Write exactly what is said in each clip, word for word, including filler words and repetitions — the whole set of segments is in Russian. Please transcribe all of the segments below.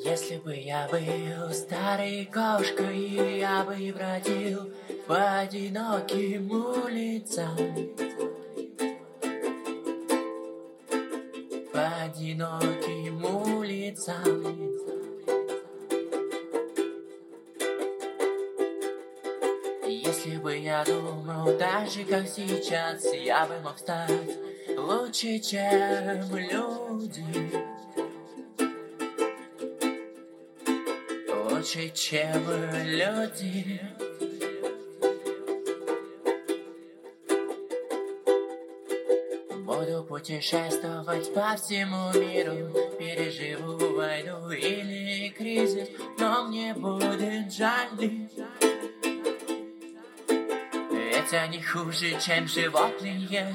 Если бы я был старой кошкой, я бы бродил по одиноким улицам, по одиноким улицам. Если бы я думал так же, как сейчас, я бы мог стать лучше, чем люди. Лучше, чем люди. Буду путешествовать по всему миру, переживу войну или кризис, но мне будет жаль. Ведь они хуже, чем животные.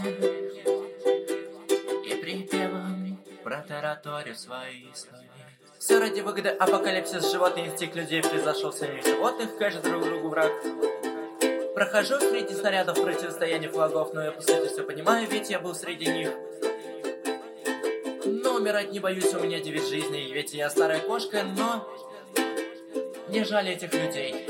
И припевами протараторю свои слова. Все ради выгоды, апокалипсис, животный инстинкт людей превзошел самих животных, каждый друг другу враг. Прохожу среди снарядов противостояния флагов, но я по сути все понимаю, ведь я был среди них. Но умирать не боюсь, у меня девиз жизни, ведь я старая кошка, но мне жаль этих людей.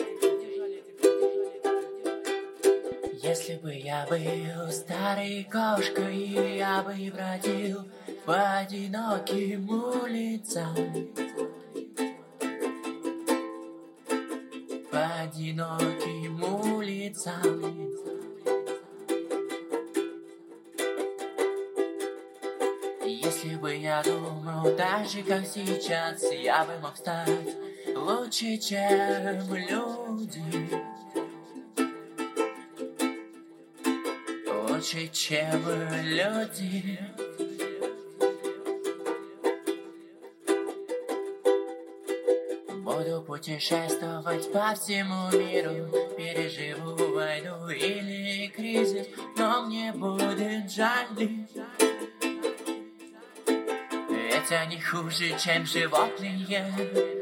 Если бы я был старой кошкой, я бы бродил по одиноким улицам, по одиноким улицам. Если бы я думал так же, как сейчас, я бы мог стать лучше, чем люди. Лучше, чем люди. Буду путешествовать по всему миру, переживу войну или кризис, но мне будет жаль. Ведь они хуже, чем животные.